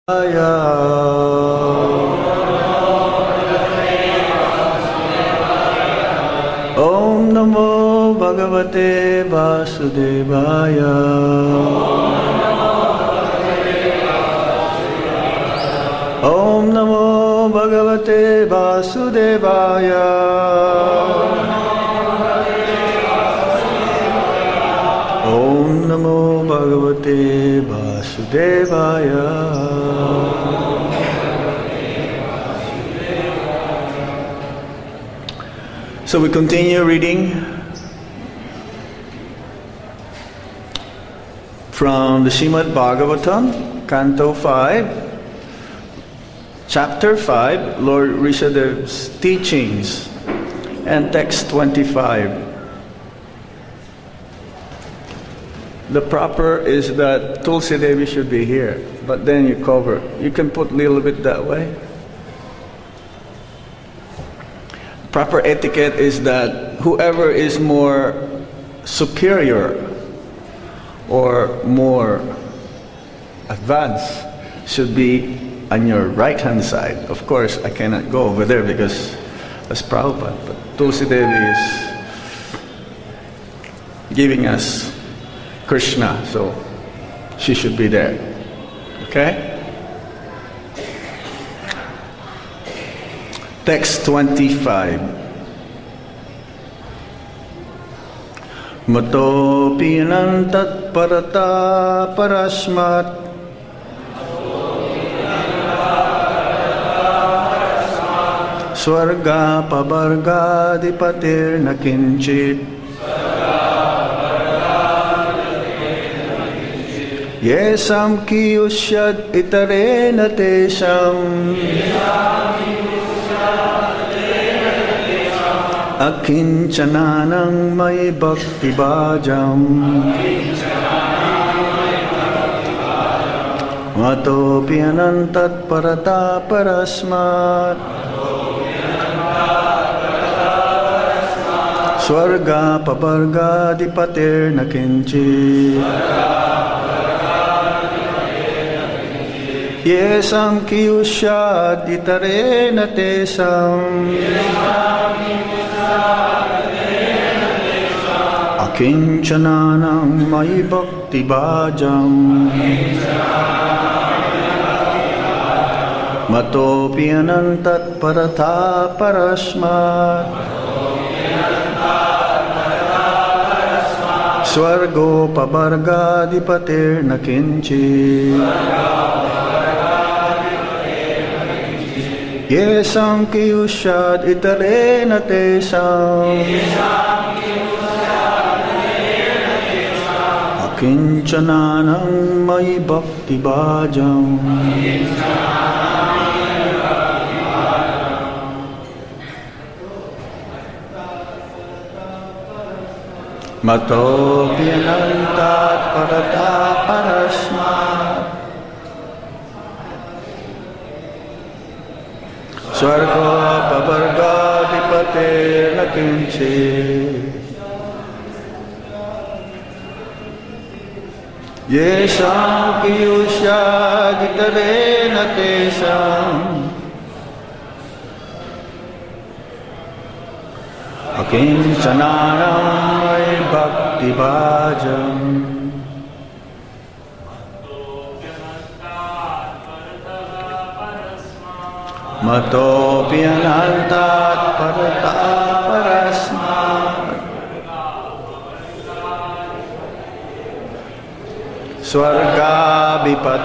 Om Namo Bhagavate Vasudevaya. Om Namo Bhagavate Vasudevaya. Om Namo Bhagavate Vasudevaya. So we continue reading from the Srimad Bhagavatam, Canto 5, Chapter 5, Lord Rishabh's teachings, and text 25. The proper is that Tulsi Devi should be here, but then you cover. You can put a little bit that way. Proper etiquette is that whoever is more superior or more advanced should be on your right hand side. Of course, I cannot go over there because that's Prabhupada, but Tulsi Devi is giving us Krishna, so she should be there. Okay? Text 25. Matopi anantat parata parasmat Swarga pabarga dipatir nakinchit Yesam kiyusyad itare natesam Akinchananang may bhakti bhajam Matopi anantat parata parasmat Swarga pabarga dipatir nakinchi Yesam kiyusyad itare natesam Akinchananam mai bhakti bhajam Matopi anantat paratha parasmat Swargo pabarga dipatir nakinchi Yesam kiyusyad itare natesam Akinchananam mai bhakti bhajam Matopi anantat parata parasmat Swarga pabarga dipatir nakinchi Yesam kiyusyad itare natesam Akinchananam may bhakti bhajam Matopi anantat parata parasmat Swarga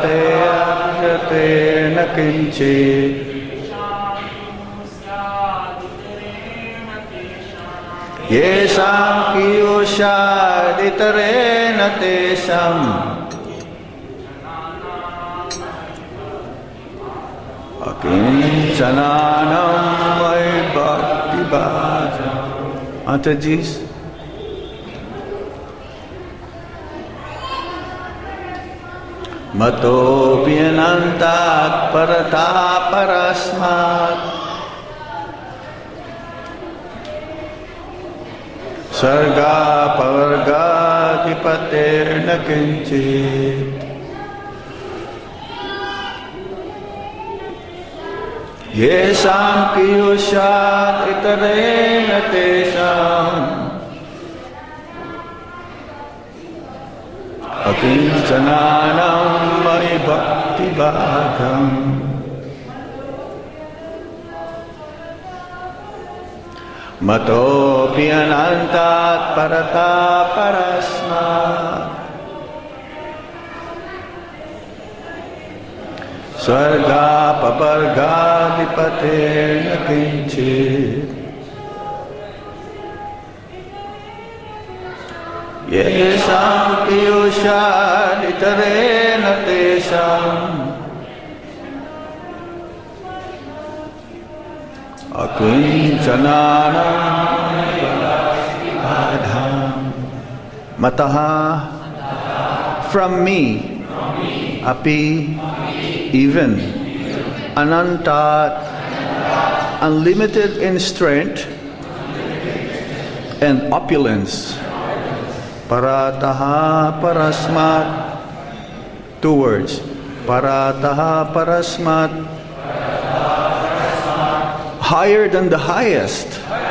vipatir nakinchit Yesam kiyusyad itare natesam Akinchananam may bhakti bhajam. Mataji's Matopi anantat parata parasmat Sarga pavarga dipatir nakinchit Yesam piyushat itarena tesam akincananam mai bhakti bhagam matopi anantat parata parasmat Swarga paparga dipate nakinchit Yesam piyusha itarena tesam Akincananam adham Mataha from me Api even Anantat unlimited in strength and opulence Parataha parasmat 2 words Parataha parasmat higher than the highest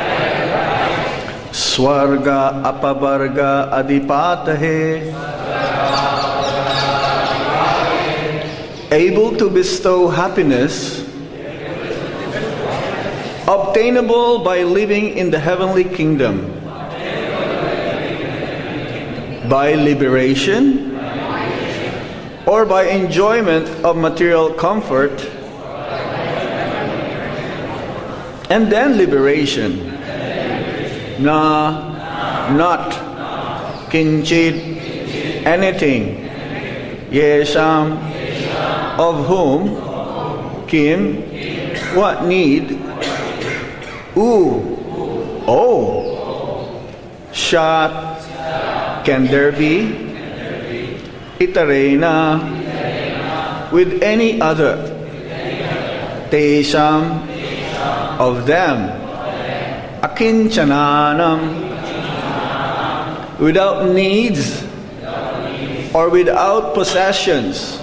Swarga apavarga adipatahe able to bestow happiness obtainable by living in the heavenly kingdom by liberation or by enjoyment of material comfort and then liberation not kinchit anything yesham of whom kim what need shat can there be itarena with any other tesam of them akinchananam without needs or without possessions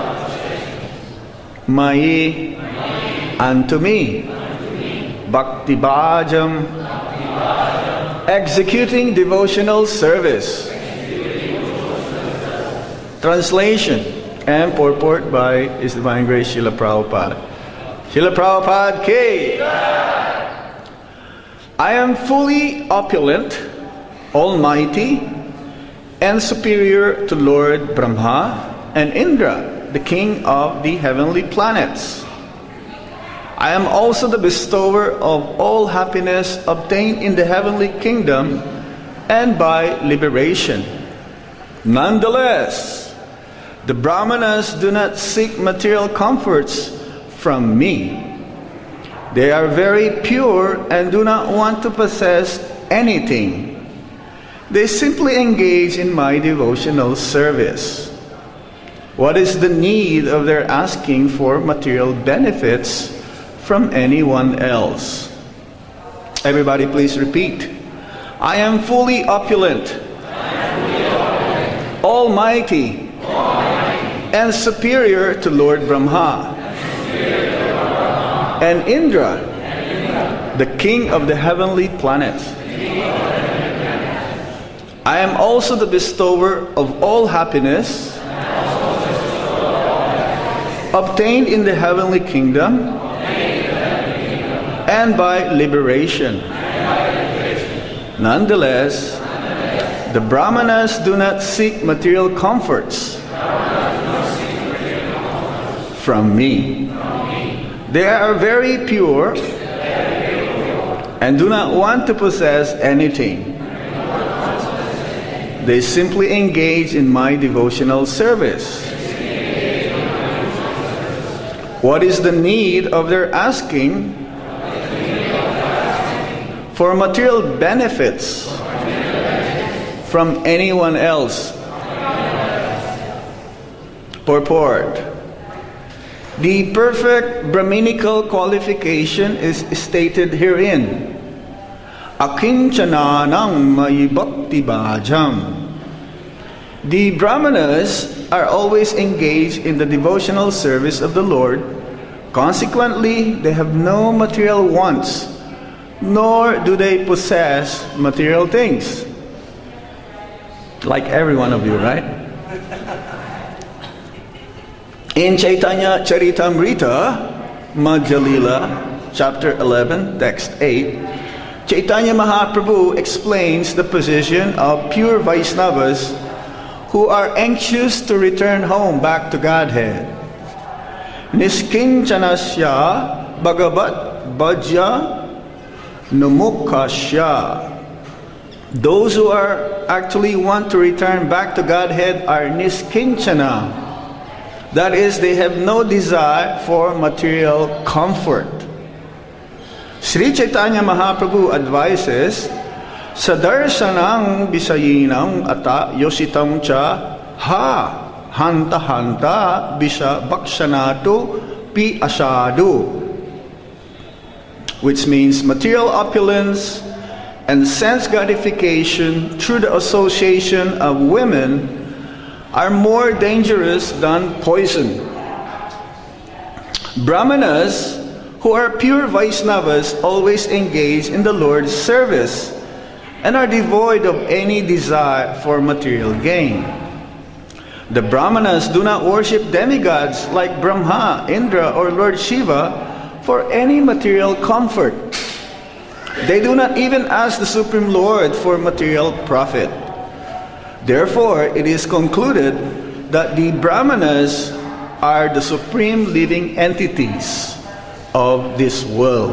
Mai unto me Bhakti Bhajam executing devotional service. Translation and purport by His Divine Grace Srila Prabhupada. Srila Prabhupada K. I am fully opulent, almighty, and superior to Lord Brahma and Indra, the king of the heavenly planets. I am also the bestower of all happiness obtained in the heavenly kingdom and by liberation. Nonetheless, the Brahmanas do not seek material comforts from me. They are very pure and do not want to possess anything. They simply engage in my devotional service. What is the need of their asking for material benefits from anyone else? Everybody please repeat. I am fully opulent, almighty, and superior to Lord Brahma and Indra, the king of the heavenly planets. I am also the bestower of all happiness obtained in the heavenly kingdom and by liberation. Nonetheless, the Brahmanas do not seek material comforts from me. They are very pure and do not want to possess anything. They simply engage in my devotional service. What is the need of their asking for material benefits from anyone else? Purport. The perfect Brahminical qualification is stated herein. Akinchananam mayi bhakti bhajam. The Brahmanas are always engaged in the devotional service of the Lord Consequently, they have no material wants, nor do they possess material things. Like every one of you, right? In Chaitanya Charitamrita, Madhya Lila, chapter 11, text 8, Chaitanya Mahaprabhu explains the position of pure Vaishnavas who are anxious to return home back to Godhead. Niskinchanasya Bhagavat Bhajya Numukhasya. Those who actually want to return back to Godhead are niskinchana. That is, they have no desire for material comfort. Sri Chaitanya Mahaprabhu advises, Sadarsanang bisayinang ata yositam cha ha hanta hanta bisa bakshanatu pi asadu, which means material opulence and sense gratification through the association of women are more dangerous than poison. Brahmanas, who are pure Vaishnavas, always engage in the Lord's service and are devoid of any desire for material gain. The Brahmanas do not worship demigods like Brahma, Indra, or Lord Shiva for any material comfort. They do not even ask the Supreme Lord for material profit. Therefore, it is concluded that the Brahmanas are the supreme living entities of this world.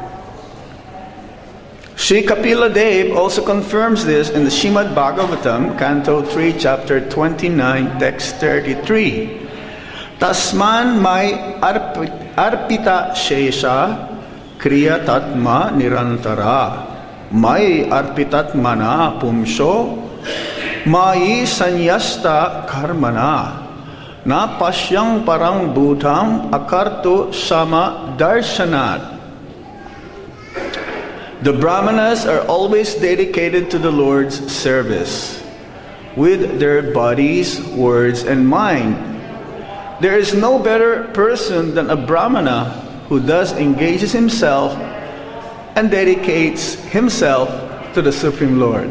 Sri Kapila Dev also confirms this in the Srimad Bhagavatam, Canto 3, Chapter 29, Text 33. Tasman mai arpita shesha kriya tatma nirantara mai arpitatmana pumsho mai sanyasta karmana na pasyang parang bhutam akarto sama darshanat. The Brahmanas are always dedicated to the Lord's service with their bodies, words, and mind. There is no better person than a Brahmana who thus engages himself and dedicates himself to the Supreme Lord.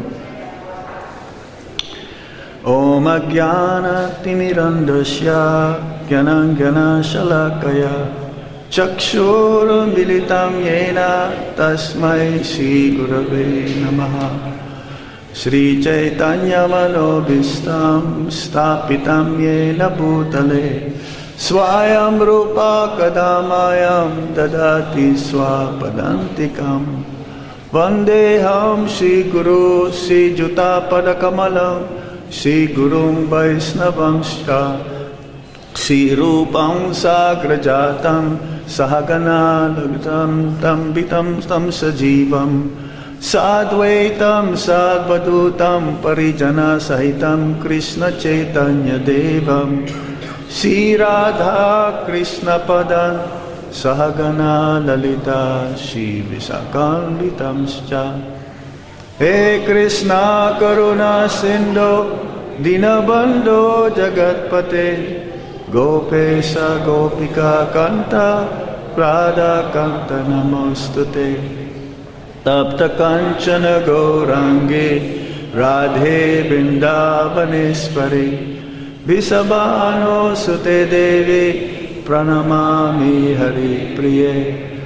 Om Ajnana Timirandasya Gyanam Gyana Shalakaya Chakshur Militam Yena Tasmai Shri Gurave Namaha. Sri Chaitanya Manobhistam Stapitam Yena Bhutale Swayam Rupa Kadamayam Dadati Swapadantikam Vandeham Shri Guru Sri Juta Padakamalam Shri Gurum Vaisnavangscha Shri Rupam Sagrajatam Sahagana Lagtam Tambitam Tam Sajivam Sadvaitam Sadvadutam Parijana Sahitam Krishna Chaitanya Devam Shri Radha Krishna Padan Sahagana Lalita Shri Visakambitam Scha. He Krishna Karuna Sindhu Dinabandhu Jagatpate Gopesha Gopika Kanta Radha Kanta Namostute Tapta Kanchana Gaurangi Radhe Vrindavaneshwari Visabhano Sute Devi Pranamami Hari Priye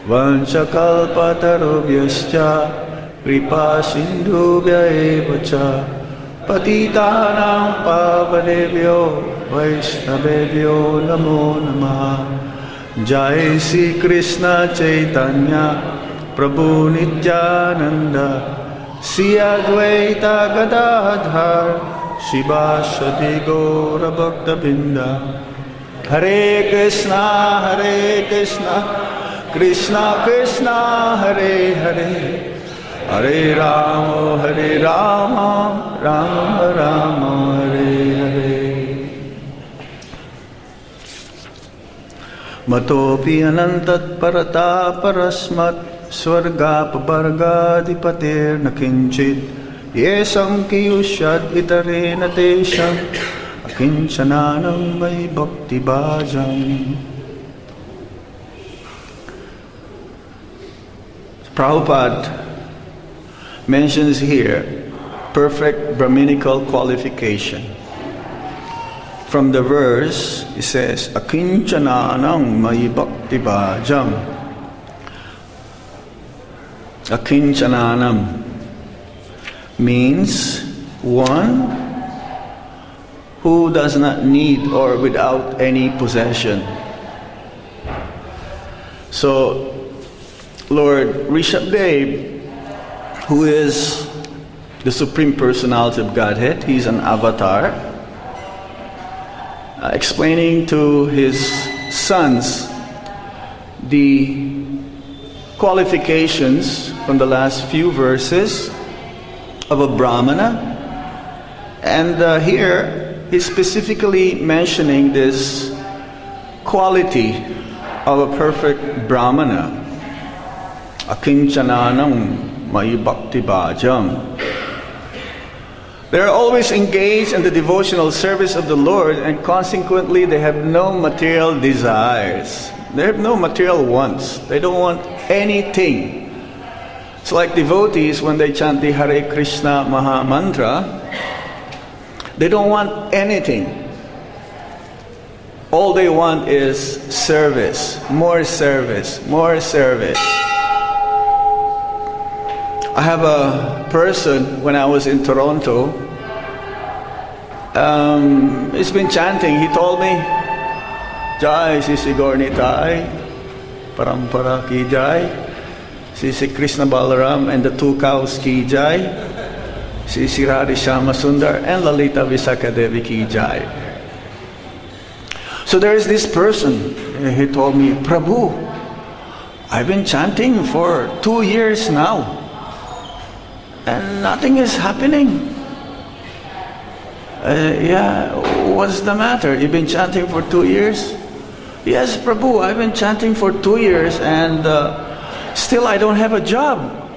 Vanchakalpatarubhyascha Kripa Sindhubhya evacha Patitanam Pavanebhyo Vaishnavebhyo Namo Namaha. Jai Sri Krishna Chaitanya Prabhu Nityananda Sri Advaita Gadadhar Shivasati Gaura Bhakta Binda. Hare Krishna Krishna Krishna Hare Hare Hare Rama Rama Rama Hare Hare. Matopi anantat parata parasmat swarga pabargadipatir nakinchit yesam kiyushad itarena tesham akinchananam vai bhakti bhajam. Prabhupada mentions here perfect Brahminical qualification. From the verse, it says, Akinchananam mayi bhakti bhajam. Akinchananam means one who does not need or without any possession. So, Lord Rishabdev, who is the Supreme Personality of Godhead, he's an avatar, explaining to his sons the qualifications from the last few verses of a Brahmana. And here he's specifically mentioning this quality of a perfect Brahmana. Akinchananam mayi bhakti bhajam. They are always engaged in the devotional service of the Lord, and consequently they have no material desires. They have no material wants. They don't want anything. It's like devotees when they chant the Hare Krishna Maha Mantra. They don't want anything. All they want is service, more service, more service. I have a person when I was in Toronto. He's been chanting. He told me, Jai Sisi Gornitai, Parampara Ki Jai, Sisi Krishna Balaram and the two cows Ki Jai, Sisi Radhi Shama Sundar and Lalita Visakha Devi Ki Jai. So there is this person. He told me, Prabhu, I've been chanting for 2 years now, and nothing is happening. Yeah, what's the matter? You've been chanting for 2 years? Yes, Prabhu, I've been chanting for 2 years and still I don't have a job.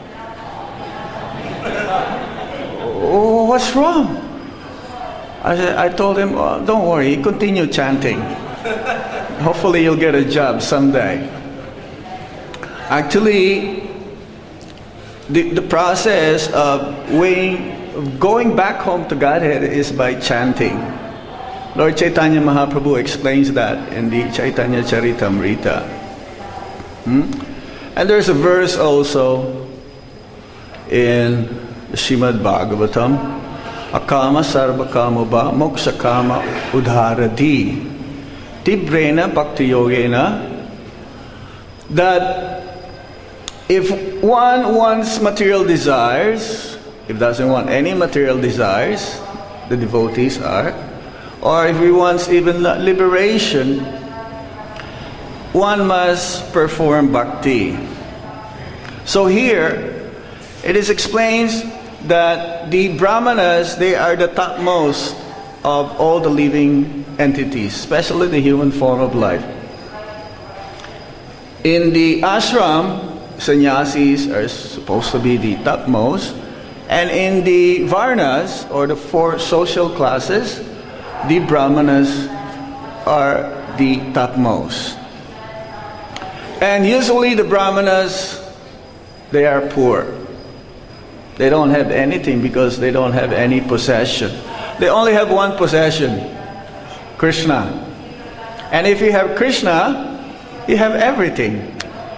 Oh, what's wrong? I told him, oh, don't worry, continue chanting. Hopefully you'll get a job someday. Actually, the process of going back home to Godhead is by chanting. Lord Chaitanya Mahaprabhu explains that in the Chaitanya Charitamrita. And there's a verse also in the Srimad Bhagavatam, Akama sarva kama ba moksha kama udharati tibrena bhakti yogena, that if one wants material desires, if doesn't want any material desires, the devotees are, or if he wants even liberation, one must perform bhakti. So here, it is explained that the Brahmanas, they are the topmost of all the living entities, especially the human form of life. In the ashram, sannyasis are supposed to be the topmost, and in the varnas, or the 4 social classes, the Brahmanas are the topmost. And usually the Brahmanas, they are poor. They don't have anything because they don't have any possession. They only have one possession, Krishna. And if you have Krishna, you have everything.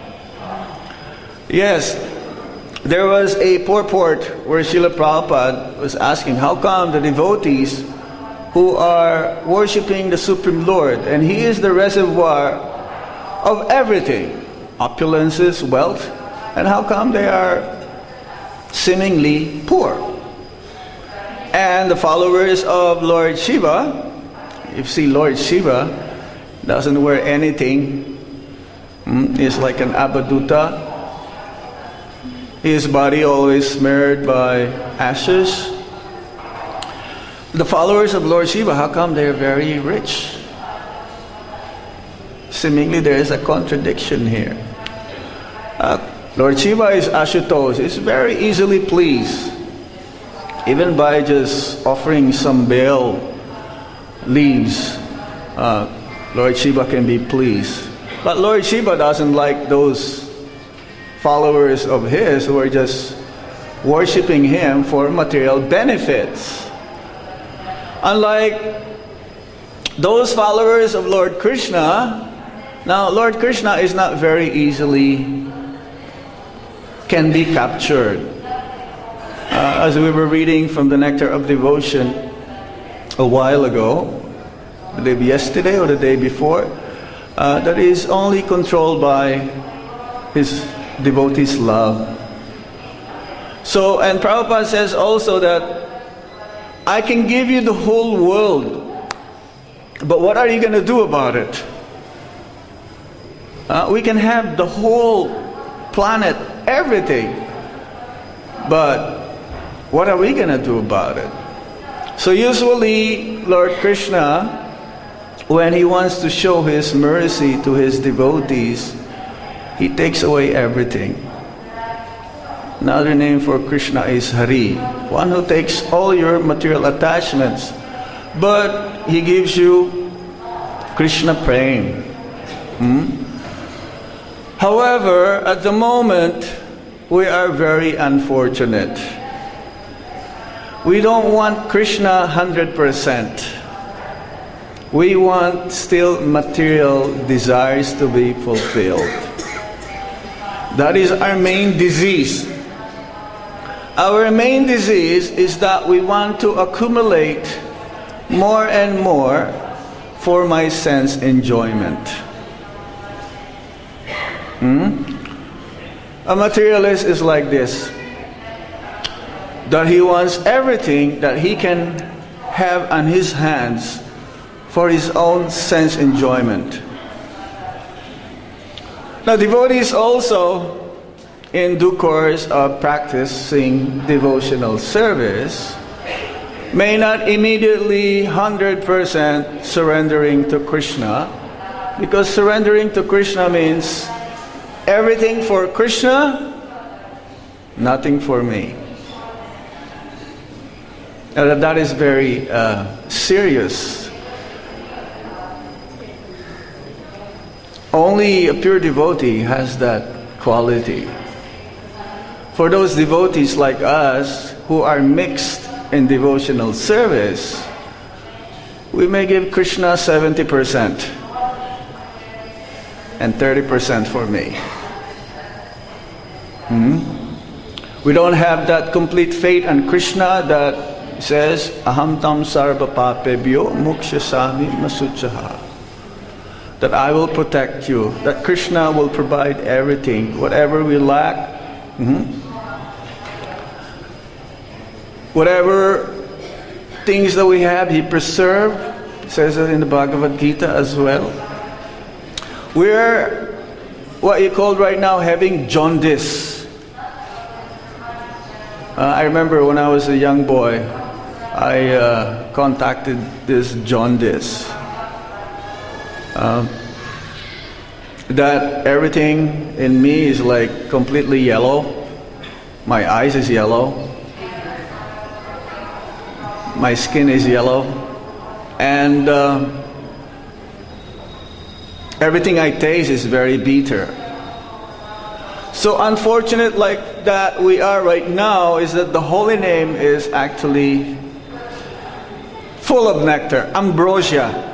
Yes, there was a purport where Srila Prabhupada was asking, how come the devotees who are worshipping the Supreme Lord, and He is the reservoir of everything, opulences, wealth, and how come they are seemingly poor? And the followers of Lord Shiva, if you see Lord Shiva doesn't wear anything, he's like an Abhaduta. His body always smeared by ashes. The followers of Lord Shiva, how come they're very rich? Seemingly there is a contradiction here. Lord Shiva is Ashutosh, is very easily pleased. Even by just offering some bael leaves, Lord Shiva can be pleased. But Lord Shiva doesn't like those followers of his who are just worshiping him for material benefits. Unlike those followers of Lord Krishna, now Lord Krishna is not very easily can be captured. As we were reading from the Nectar of Devotion a while ago, I believe yesterday or the day before, that is only controlled by his devotees' love. So, and Prabhupada says also that I can give you the whole world, but what are you going to do about it? We can have the whole planet, everything, but what are we going to do about it? So usually Lord Krishna, when he wants to show his mercy to his devotees, he takes away everything. Another name for Krishna is Hari, one who takes all your material attachments, but he gives you Krishna Prem. However, at the moment, we are very unfortunate. We don't want Krishna 100%. We want still material desires to be fulfilled. That is our main disease. Our main disease is that we want to accumulate more and more for my sense enjoyment. A materialist is like this, that he wants everything that he can have on his hands for his own sense enjoyment. Now, devotees also, in due course of practicing devotional service, may not immediately 100% surrendering to Krishna, because surrendering to Krishna means everything for Krishna, nothing for me. Now, that is very serious. Only a pure devotee has that quality. For those devotees like us who are mixed in devotional service, we may give Krishna 70% and 30% for me. We don't have that complete faith in Krishna that says, Aham tam sarva papebhyo mukshasami masuchaha. That I will protect you, that Krishna will provide everything, whatever we lack. Whatever things that we have, He preserved. It says that in the Bhagavad Gita as well. We're what you call right now having jaundice. I remember when I was a young boy, I contacted this jaundice. That everything in me is like completely yellow. My eyes is yellow. My skin is yellow. And everything I taste is very bitter. So unfortunate like that we are right now is that the holy name is actually full of nectar, ambrosia.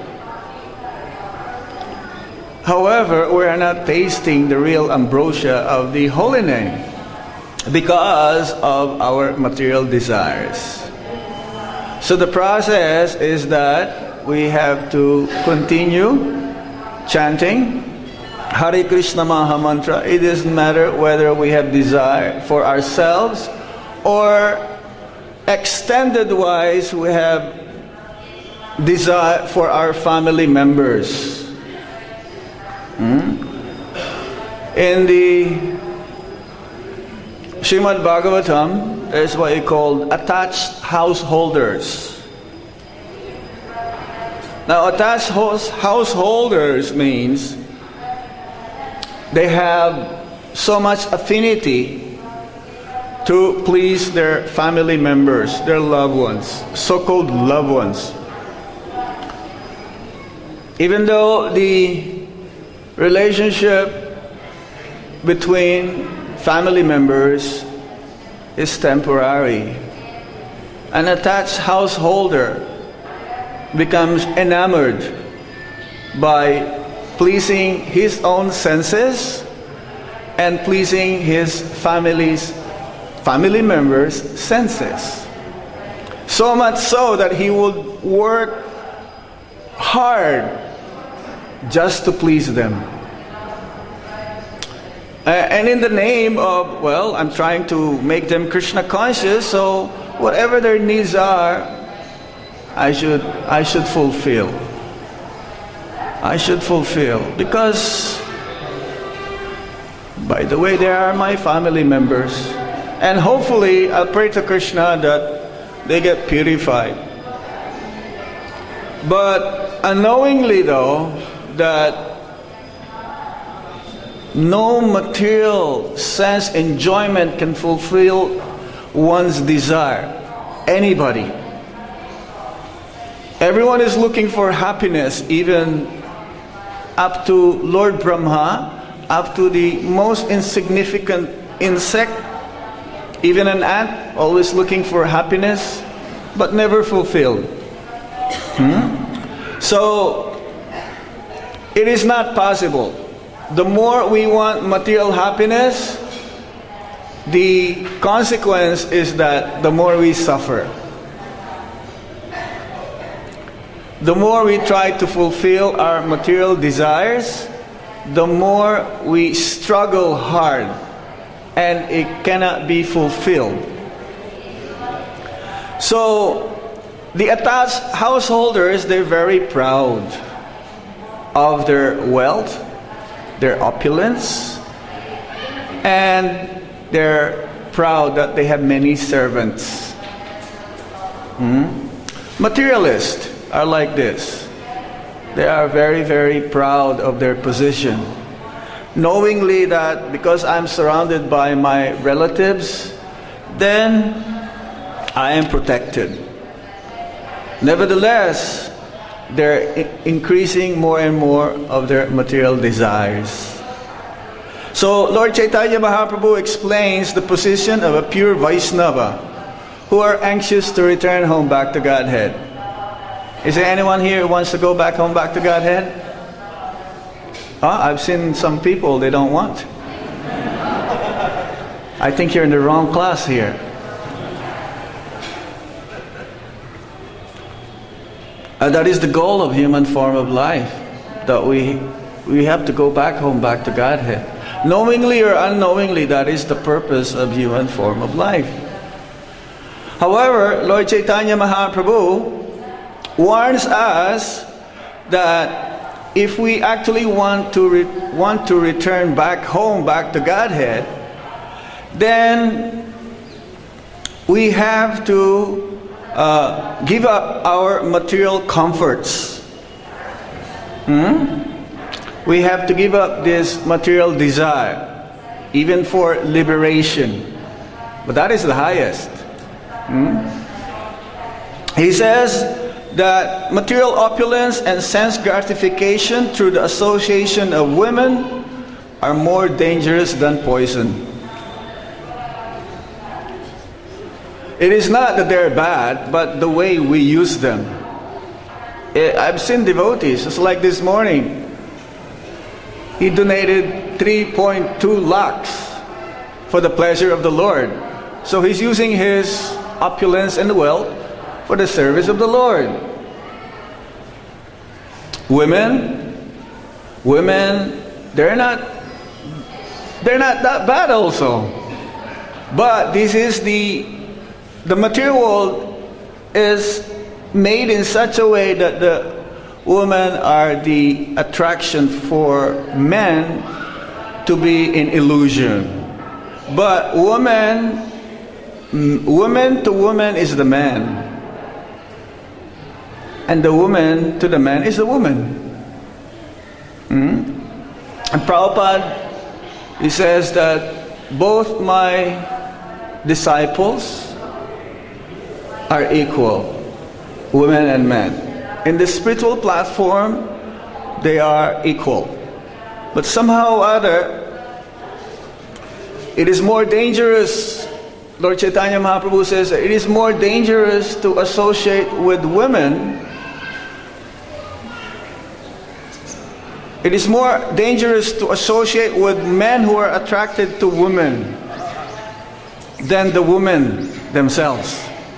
However, we are not tasting the real ambrosia of the holy name because of our material desires. So the process is that we have to continue chanting Hare Krishna Maha Mantra. It doesn't matter whether we have desire for ourselves or extended wise we have desire for our family members. In the Srimad Bhagavatam, there's what you call attached householders. Now, attached householders means they have so much affinity to please their family members, their loved ones, so-called loved ones. Even though the relationship between family members is temporary. An attached householder becomes enamored by pleasing his own senses and pleasing his family members' senses. So much so that he would work hard just to please them. And in the name of, well, I'm trying to make them Krishna conscious, so whatever their needs are, I should fulfill. I should fulfill. Because, by the way, they are my family members. And hopefully, I'll pray to Krishna that they get purified. But unknowingly though, that no material sense enjoyment can fulfill one's desire. Anybody. Everyone is looking for happiness, even up to Lord Brahma, up to the most insignificant insect, even an ant, always looking for happiness, but never fulfilled. So, it is not possible. The more we want material happiness, the consequence is that the more we suffer. The more we try to fulfill our material desires, the more we struggle hard and it cannot be fulfilled. So, the attached householders, they're very proud of their wealth, their opulence, and they're proud that they have many servants. Materialists are like this. They are very, very proud of their position, knowingly that because I'm surrounded by my relatives, then I am protected. Nevertheless, they're increasing more and more of their material desires. So, Lord Chaitanya Mahaprabhu explains the position of a pure Vaishnava who are anxious to return home back to Godhead. Is there anyone here who wants to go back home back to Godhead? I've seen some people, they don't want. I think you're in the wrong class here. That is the goal of human form of life, that we have to go back home, back to Godhead. Knowingly or unknowingly, that is the purpose of human form of life. However, Lord Chaitanya Mahaprabhu warns us that if we actually want to return back home, back to Godhead, then we have to give up our material comforts. We have to give up this material desire, even for liberation. But that is the highest. He says that material opulence and sense gratification through the association of women are more dangerous than poison. It is not that they're bad, but the way we use them. I've seen devotees, just like this morning. He donated 3.2 lakhs for the pleasure of the Lord. So he's using his opulence and wealth for the service of the Lord. Women, they're not that bad also. But this is the material world is made in such a way that the women are the attraction for men to be in illusion. But woman to woman is the man. And the woman to the man is the woman. And Prabhupada, he says that both my disciples are equal, women and men. In the spiritual platform, they are equal. But somehow or other, It is more dangerous, Lord Chaitanya Mahaprabhu says, it is more dangerous to associate with women. It is more dangerous to associate with men who are attracted to women than the women themselves.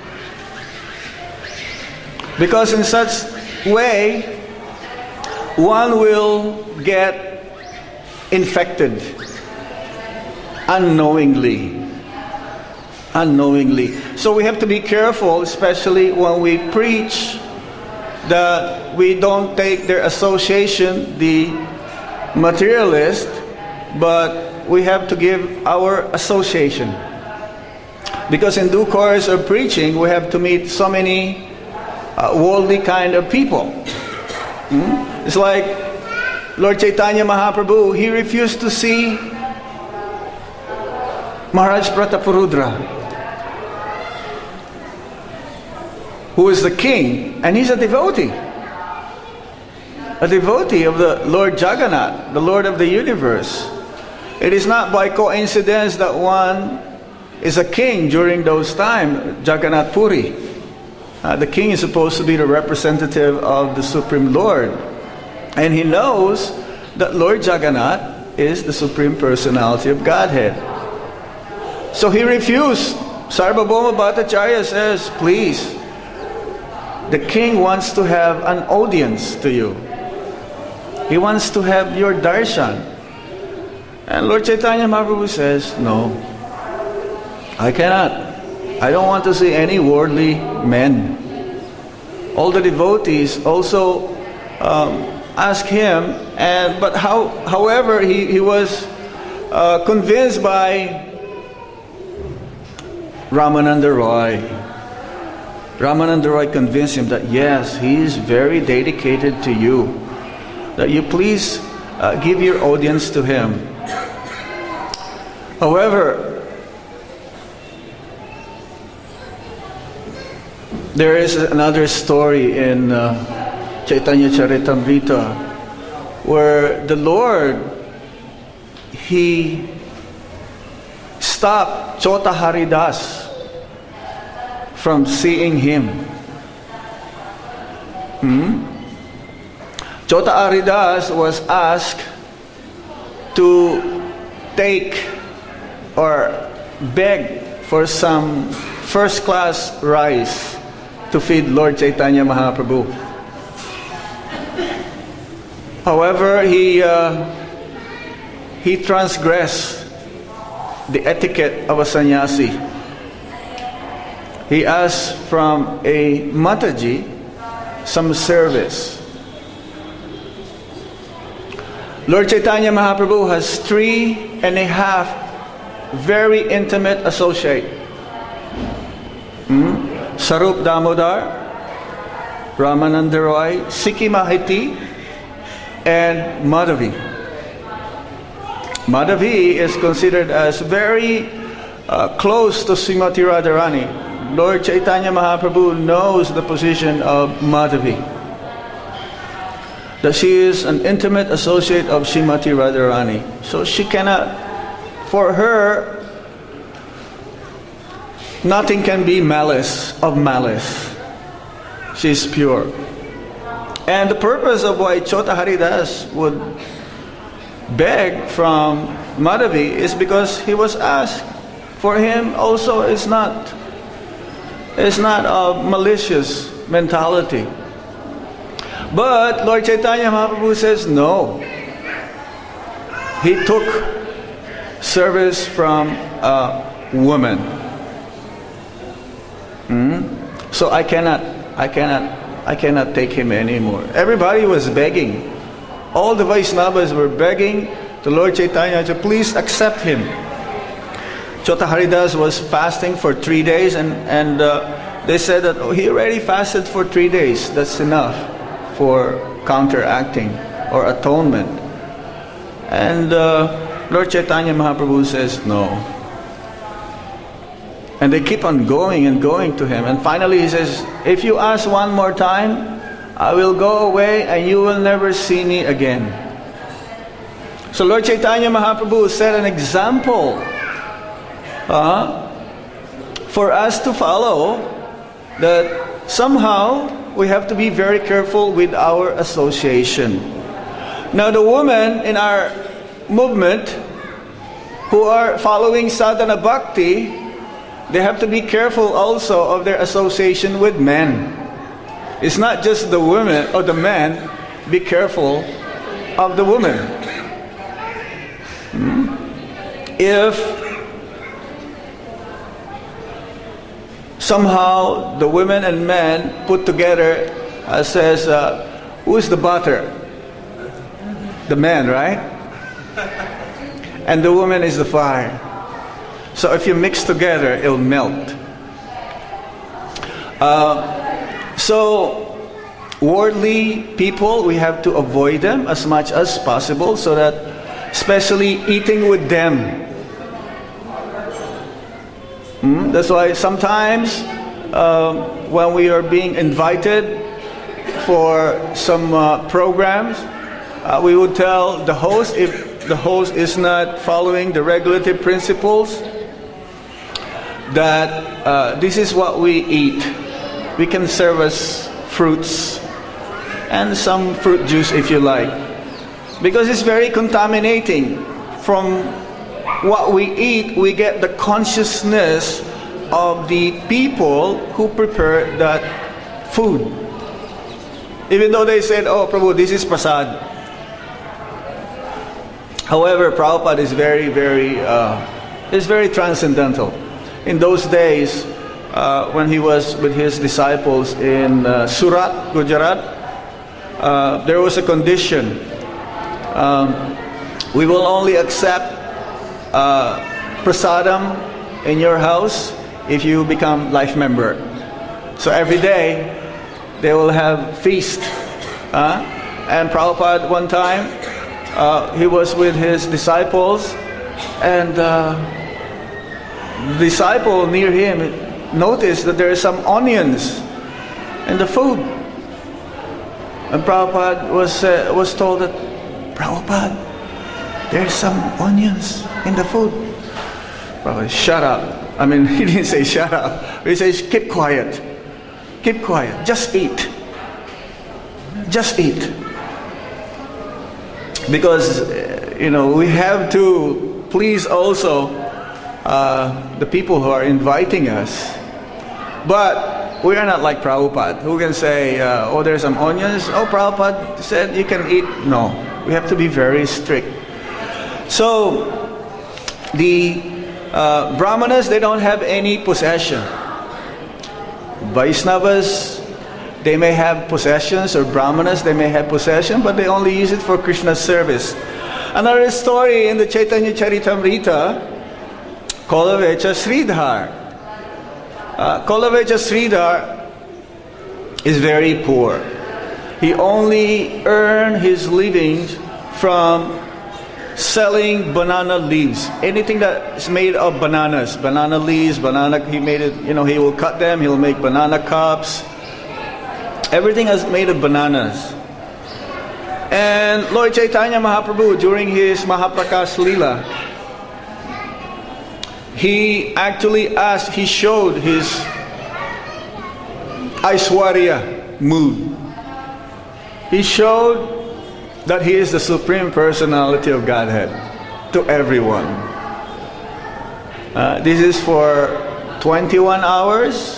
Because in such way, one will get infected unknowingly. So we have to be careful, especially when we preach, that we don't take their association, the materialist, but we have to give our association. Because in due course of preaching, we have to meet so many worldly kind of people. It's like Lord Chaitanya Mahaprabhu, he refused to see Maharaj Pratapurudra, who is the king, and he's a devotee of the Lord Jagannath, the Lord of the universe. It is not by coincidence that one is a king during those times, Jagannath Puri. The king is supposed to be the representative of the Supreme Lord. And he knows that Lord Jagannath is the Supreme Personality of Godhead. So he refused. Sarvabhauma Bhattacharya says, please, the king wants to have an audience to you. He wants to have your darshan. And Lord Chaitanya Mahaprabhu says, no, I cannot. I don't want to see any worldly men. All the devotees also asked him, however, he was convinced by Ramananda Roy. Ramananda Roy convinced him that yes, he is very dedicated to you, that you please give your audience to him. However, there is another story in Chaitanya Charitamrita where the Lord, he stopped Chota Haridas from seeing him. Chota Haridas was asked to take or beg for some first-class rice to feed Lord Chaitanya Mahaprabhu. However, he transgressed the etiquette of a sannyasi. He asked from a Mataji some service. Lord Chaitanya Mahaprabhu has 3.5 very intimate associates. Sarup Damodar, Ramananda Roy, Sikhi Mahiti, and Madhavi. Madhavi is considered as very close to Srimati Radharani. Lord Chaitanya Mahaprabhu knows the position of Madhavi, that she is an intimate associate of Srimati Radharani. So she cannot, for her, nothing can be malice. She is pure. And the purpose of why Chota Haridas would beg from Madhavi is because he was asked. For him also it's not a malicious mentality. But Lord Chaitanya Mahaprabhu says no. He took service from a woman. So I cannot take him anymore. Everybody was begging. All the Vaishnavas were begging the Lord Chaitanya to please accept him. Chota Haridas was fasting for 3 days, and they said that he already fasted for 3 days. That's enough for counteracting or atonement. And Lord Chaitanya Mahaprabhu says no. And they keep on going and going to him. And finally he says, if you ask one more time, I will go away and you will never see me again. So Lord Chaitanya Mahaprabhu set an example for us to follow, that somehow we have to be very careful with our association. Now, the women in our movement who are following sadhana bhakti, they have to be careful also of their association with men. It's not just the women or the men. Be careful of the women. If somehow the women and men put together, says, who is the butter? The man, right? And the woman is the fire. So if you mix together, it'll melt. So worldly people, we have to avoid them as much as possible, so that, especially eating with them. That's why sometimes when we are being invited for some programs, we would tell the host, if the host is not following the regulative principles, that this is what we eat. We can serve us fruits and some fruit juice if you like, because it's very contaminating. From what we eat, we get the consciousness of the people who prepare that food. Even though they said, oh Prabhu, this is prasad. However, Prabhupada is very transcendental. In those days, when he was with his disciples in Surat, Gujarat, there was a condition. We will only accept prasadam in your house if you become life member. So every day they will have feast. And Prabhupada, one time, he was with his disciples, and the disciple near him noticed that there are some onions in the food. And Prabhupada was told that, Prabhupada, there's some onions in the food. Prabhupada, shut up. I mean, he didn't say shut up. He says, keep quiet. Keep quiet. Just eat. Just eat. Because, we have to please also the people who are inviting us. But we are not like Prabhupada, who can say, oh, there's some onions. Oh, Prabhupada said you can eat. No, we have to be very strict. So, the Brahmanas, they don't have any possession. Vaishnavas, they may have possessions, or Brahmanas, they may have possession, but they only use it for Krishna's service. Another story in the Chaitanya Charitamrita, Kolavecha Sridhar. Kolavecha Sridhar is very poor. He only earned his living from selling banana leaves. Anything that is made of bananas, banana leaves, he made it, he will cut them, he'll make banana cups. Everything is made of bananas. And Lord Chaitanya Mahaprabhu, during his Mahaprakash Leela, he showed his Aishwarya mood. He showed that he is the Supreme Personality of Godhead to everyone. This is for 21 hours.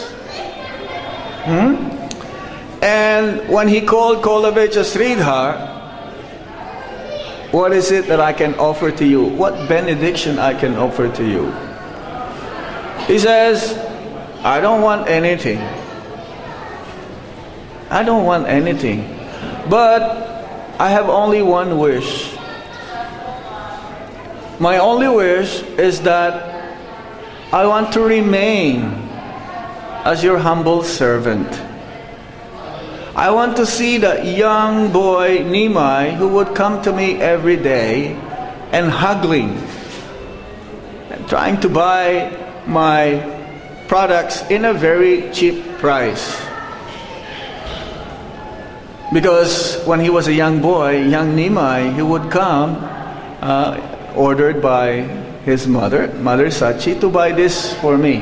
And when he called Kolavecha Sridhar, what is it that I can offer to you? What benediction I can offer to you? He says, I don't want anything. I don't want anything. But I have only one wish. My only wish is that I want to remain as your humble servant. I want to see the young boy Nimai who would come to me every day and haggling and trying to buy my products in a very cheap price. Because when he was a young boy, young Nimai, he would come ordered by his mother, Mother Sachi, to buy this for me.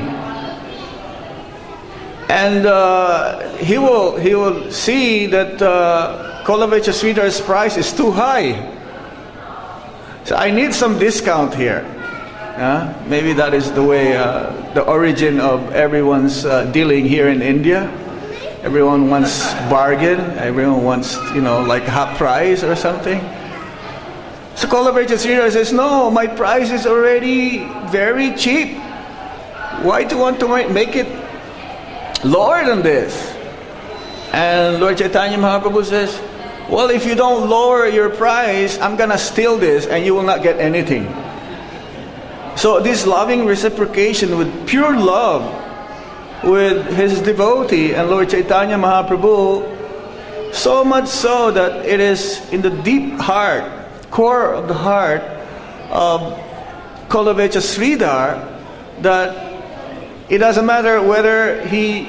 And he will see that Kolovecha Sridhar's price is too high. So I need some discount here. Maybe that is the way, the origin of everyone's dealing here in India. Everyone wants bargain. Everyone wants, like half price or something. So Kolovecha Sridhar says, no, my price is already very cheap. Why do you want to make it lower than this? And Lord Chaitanya Mahaprabhu says, well, if you don't lower your price, I'm going to steal this and you will not get anything. So this loving reciprocation with pure love with his devotee and Lord Chaitanya Mahaprabhu, so much so that it is in the deep heart, core of the heart of Kolovecha Sridhar, that it doesn't matter whether he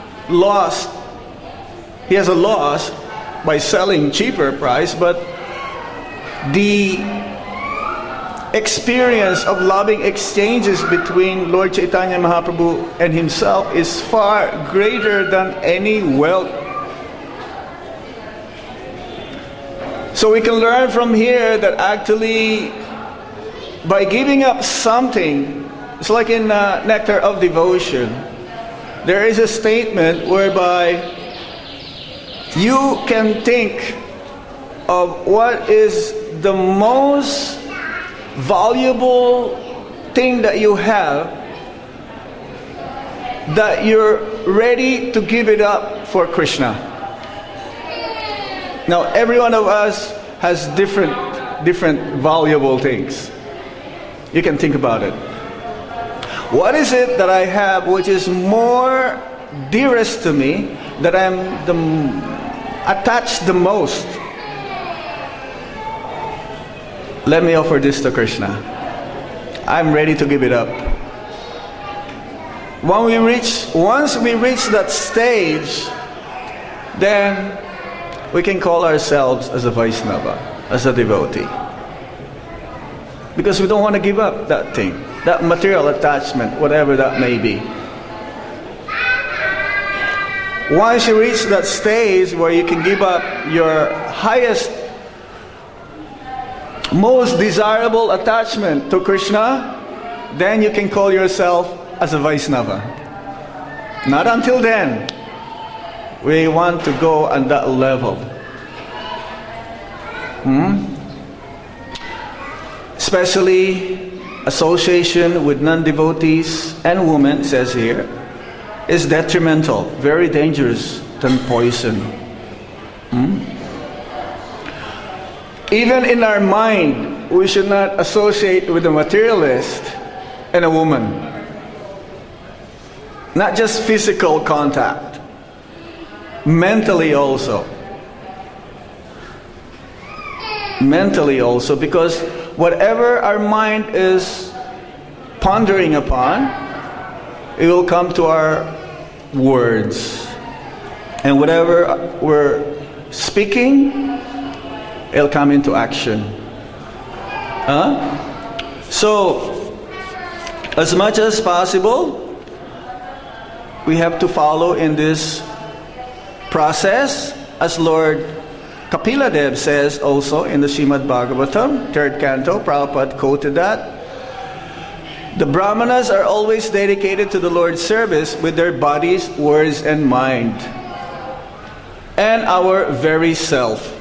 has a loss by selling cheaper price, but the experience of loving exchanges between Lord Chaitanya Mahaprabhu and himself is far greater than any wealth. So we can learn from here that actually by giving up something, it's like in Nectar of Devotion, there is a statement whereby you can think of what is the most valuable thing that you have, that you're ready to give it up for Krishna. Now, every one of us has different valuable things. You can think about it. What is it that I have which is more dearest to me, that I'm attached the most? Let me offer this to Krishna. I'm ready to give it up. Once we reach that stage, then we can call ourselves as a Vaishnava, as a devotee. Because we don't want to give up that thing, that material attachment, whatever that may be. Once you reach that stage where you can give up your highest, most desirable attachment to Krishna, then you can call yourself as a Vaishnava. Not until then. We want to go on that level. Especially association with non-devotees and women, says here, is detrimental, very dangerous than poison. Even in our mind, we should not associate with a materialist and a woman. Not just physical contact, mentally also. Mentally also, because whatever our mind is pondering upon, it will come to our words. And whatever we're speaking, it'll come into action. So, as much as possible, we have to follow in this process, as Lord Kapila Dev says also in the Srimad Bhagavatam, 3rd canto. Prabhupada quoted that. The Brahmanas are always dedicated to the Lord's service with their bodies, words, and mind, and our very self.